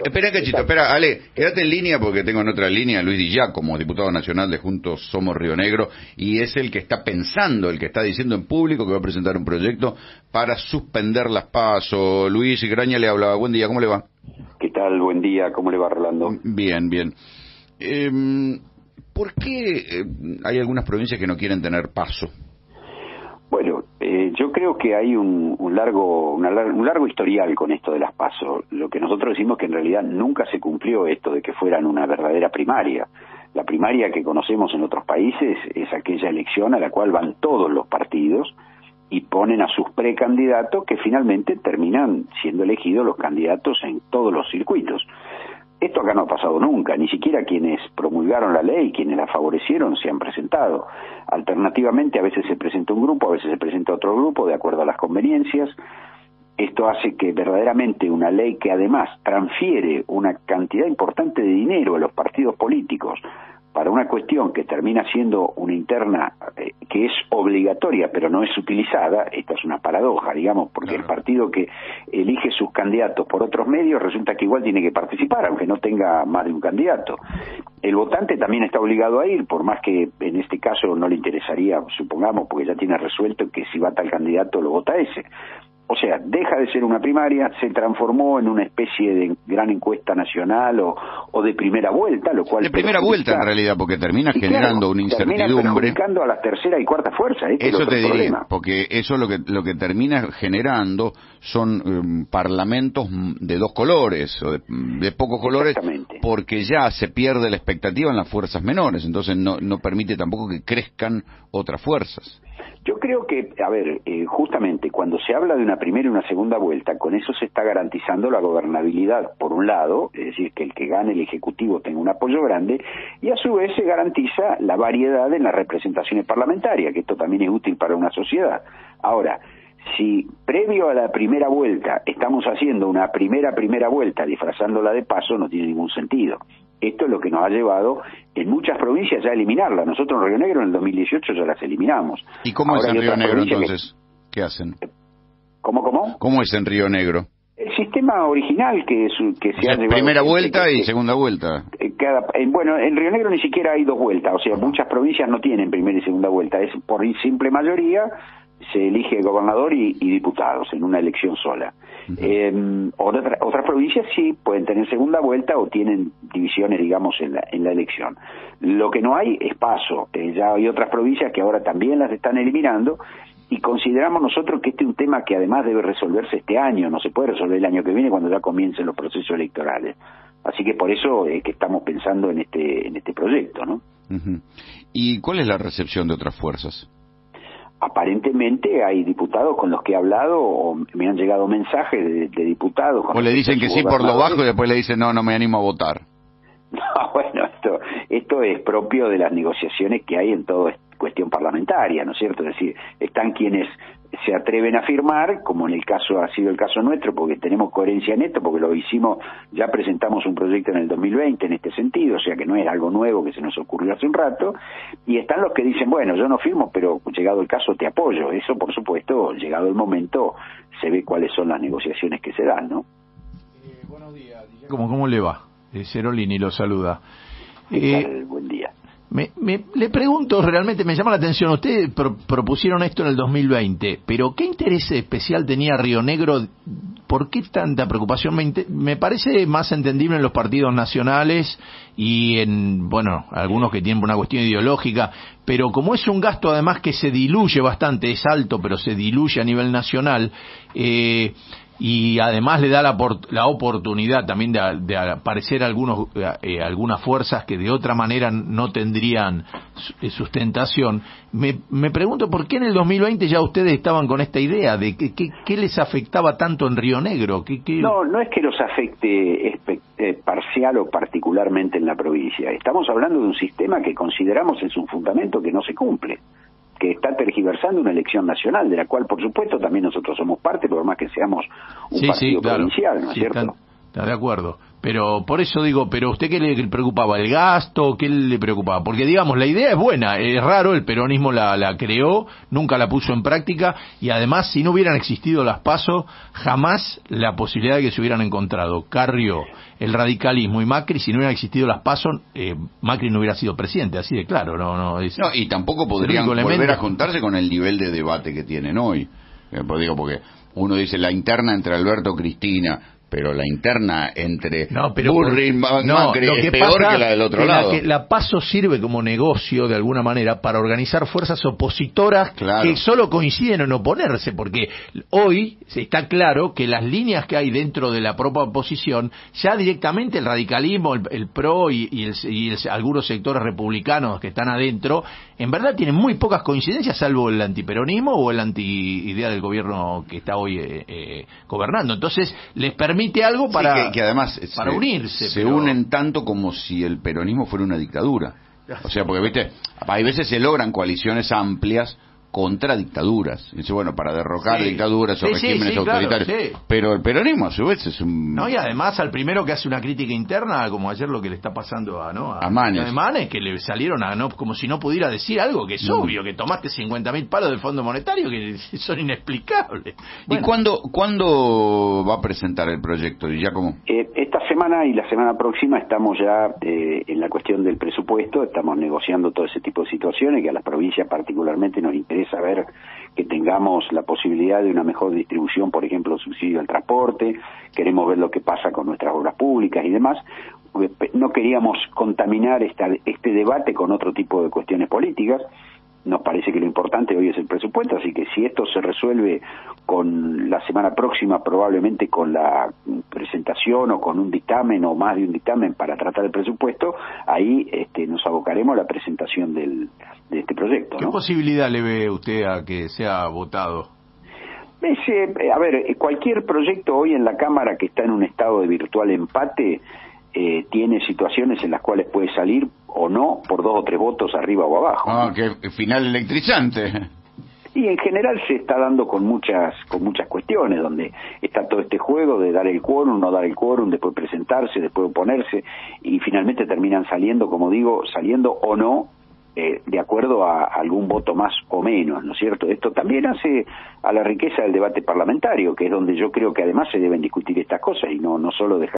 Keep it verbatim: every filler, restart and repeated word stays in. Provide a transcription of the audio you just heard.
Espera un cachito, espera, Ale, quédate en línea porque tengo en otra línea a Luis Di Giacomo, diputado nacional de Juntos Somos Río Negro, y es el que está pensando, el que está diciendo en público que va a presentar un proyecto para suspender las PASO. Luis Graña le hablaba. Buen día, ¿cómo le va? ¿Qué tal? Buen día, ¿cómo le va, Rolando? Bien, bien. Eh, ¿Por qué hay algunas provincias que no quieren tener PASO? Bueno, eh, yo creo que hay un, un largo una, un largo historial con esto de las PASO. Lo que nosotros decimos que en realidad nunca se cumplió esto de que fueran una verdadera primaria. La primaria que conocemos en otros países es aquella elección a la cual van todos los partidos y ponen a sus precandidatos que finalmente terminan siendo elegidos los candidatos en todos los circuitos. Esto acá no ha pasado nunca, ni siquiera quienes promulgaron la ley, quienes la favorecieron, se han presentado. Alternativamente, a veces se presenta un grupo, a veces se presenta otro grupo, de acuerdo a las conveniencias. Esto hace que verdaderamente una ley que además transfiere una cantidad importante de dinero a los partidos políticos para una cuestión que termina siendo una interna eh, que es obligatoria pero no es utilizada, esta es una paradoja, digamos, porque claro, el partido que elige sus candidatos por otros medios resulta que igual tiene que participar, aunque no tenga más de un candidato. El votante también está obligado a ir, por más que en este caso no le interesaría, supongamos, porque ya tiene resuelto que si va tal candidato lo vota ese. O sea, deja de ser una primaria, se transformó en una especie de gran encuesta nacional o, o de primera vuelta, lo cual... De primera vuelta, en realidad, porque termina y generando claro, una incertidumbre. Termina perjudicando a la tercera y cuarta fuerza. Este eso es te diría, problema. Porque eso lo que lo que termina generando son um, parlamentos de dos colores, o de, de pocos colores, porque ya se pierde la expectativa en las fuerzas menores, entonces no, no permite tampoco que crezcan otras fuerzas. Yo creo que, a ver, eh, justamente cuando se habla de una primera y una segunda vuelta, con eso se está garantizando la gobernabilidad, por un lado, es decir, que el que gane el Ejecutivo tenga un apoyo grande, y a su vez se garantiza la variedad en las representaciones parlamentarias, que esto también es útil para una sociedad. Ahora, si previo a la primera vuelta estamos haciendo una primera primera vuelta disfrazándola de paso, no tiene ningún sentido. Esto es lo que nos ha llevado en muchas provincias ya a eliminarla. Nosotros en Río Negro en el dos mil dieciocho ya las eliminamos. ¿Y cómo Ahora es en Río Negro entonces? Que... ¿Qué hacen? ¿Cómo, cómo? ¿Cómo es en Río Negro? El sistema original que, es, que se o sea, ha llevado... Primera vuelta y segunda vuelta. Cada, bueno, en Río Negro ni siquiera hay dos vueltas. O sea, muchas provincias no tienen primera y segunda vuelta. Es por simple mayoría... se elige gobernador y, y diputados en una elección sola. Uh-huh. Eh, otra, otras provincias sí pueden tener segunda vuelta o tienen divisiones, digamos, en la, en la elección. Lo que no hay es paso. Eh, ya hay otras provincias que ahora también las están eliminando y consideramos nosotros que este es un tema que además debe resolverse este año, no se puede resolver el año que viene cuando ya comiencen los procesos electorales. Así que por eso es que estamos pensando en este, en este proyecto, ¿no? Uh-huh. ¿Y cuál es la recepción de otras fuerzas? Aparentemente hay diputados con los que he hablado o me han llegado mensajes de, de diputados. O le dicen que sí por lo bajo y después le dicen no, no me animo a votar. No, bueno, esto, esto es propio de las negociaciones que hay en toda cuestión parlamentaria, ¿no es cierto? Es decir, están quienes se atreven a firmar, como en el caso ha sido el caso nuestro, porque tenemos coherencia en esto, porque lo hicimos, ya presentamos un proyecto en el dos mil veinte en este sentido, o sea que no es algo nuevo que se nos ocurrió hace un rato, y están los que dicen, bueno, yo no firmo, pero llegado el caso te apoyo. Eso, por supuesto, llegado el momento, se ve cuáles son las negociaciones que se dan, ¿no? Eh, buenos días, ¿Cómo, ¿Cómo le va? Eh, Cerolini lo saluda. ¿Qué eh, tal? Buen día. Me, me, le pregunto, realmente me llama la atención, ustedes pro, propusieron esto en el dos mil veinte, pero ¿qué interés especial tenía Río Negro? ¿Por qué tanta preocupación? Me, me parece más entendible en los partidos nacionales y en, bueno, algunos que tienen una cuestión ideológica, pero como es un gasto además que se diluye bastante, es alto, pero se diluye a nivel nacional, eh, y además le da la, la oportunidad también de, de aparecer algunos eh, algunas fuerzas que de otra manera no tendrían sustentación. Me, me pregunto por qué en el dos mil veinte ya ustedes estaban con esta idea de que, que, qué les afectaba tanto en Río Negro. ¿Qué, qué... No, no es que los afecte eh, parcial o particularmente en la provincia. Estamos hablando de un sistema que consideramos en su fundamento que no se cumple, que está tergiversando una elección nacional, de la cual, por supuesto, también nosotros somos parte, por más que seamos un sí, partido sí, claro. provincial, ¿no es sí, cierto? Están, Está de acuerdo. Pero por eso digo, pero ¿usted qué le preocupaba? ¿El gasto? ¿Qué le preocupaba? Porque digamos, la idea es buena, es raro, el peronismo la, la creó, nunca la puso en práctica, y además si no hubieran existido las PASO, jamás la posibilidad de que se hubieran encontrado Carrió, el radicalismo y Macri, si no hubieran existido las PASO, eh, Macri no hubiera sido presidente, así de claro. No, no, es, no y tampoco podrían volver elemento. a juntarse con el nivel de debate que tienen hoy. Eh, pues digo, porque uno dice la interna entre Alberto y Cristina, pero la interna entre no, pero Bullrich y Macri no, es peor que la del otro que lado. La, que la PASO sirve como negocio, de alguna manera, para organizar fuerzas opositoras claro. que solo coinciden en oponerse, porque hoy está claro que las líneas que hay dentro de la propia oposición, ya directamente el radicalismo, el, el PRO y, y, el, y el, algunos sectores republicanos que están adentro, en verdad tienen muy pocas coincidencias, salvo el antiperonismo o el anti-idea del gobierno que está hoy eh, eh, gobernando. Entonces, les permite algo para, sí, que, que además para se, unirse. Se pero... unen tanto como si el peronismo fuera una dictadura. O sea, porque, viste, hay veces se logran coaliciones amplias contra dictaduras. Dice, bueno, para derrocar sí. dictaduras o sí, regímenes sí, sí, autoritarios. Claro, sí. Pero el peronismo, a su vez, es un... No, y además al primero que hace una crítica interna, como ayer lo que le está pasando a, ¿no? a, a Manes. A Manes, que le salieron a, ¿no? Como si no pudiera decir algo que es mm. obvio, que tomaste cincuenta mil palos del Fondo Monetario, que son inexplicables. Bueno. ¿Y cuándo, cuándo va a presentar el proyecto? ¿Y ya cómo? Eh, esta semana y la semana próxima estamos ya eh, en la cuestión del presupuesto, estamos negociando todo ese tipo de situaciones que a las provincias particularmente nos interesa ver que tengamos la posibilidad de una mejor distribución, por ejemplo, subsidio al transporte, queremos ver lo que pasa con nuestras obras públicas y demás. No queríamos contaminar esta, este debate con otro tipo de cuestiones políticas. Nos parece que lo importante hoy es el presupuesto, así que si esto se resuelve con la semana próxima, probablemente con la presentación o con un dictamen o más de un dictamen para tratar el presupuesto, ahí este, nos abocaremos a la presentación del, de este proyecto. ¿Qué ¿no? posibilidad le ve usted a que sea votado? Es, eh, a ver, cualquier proyecto hoy en la Cámara que está en un estado de virtual empate eh, tiene situaciones en las cuales puede salir o no por dos o tres votos arriba o abajo. Ah, ¿no? qué final electrizante. Y en general se está dando con muchas con muchas cuestiones, donde está todo este juego de dar el quórum, no dar el quórum, después presentarse, después oponerse, y finalmente terminan saliendo, como digo, saliendo o no, eh, de acuerdo a algún voto más o menos, ¿no es cierto? Esto también hace a la riqueza del debate parlamentario, que es donde yo creo que además se deben discutir estas cosas y no, no solo dejar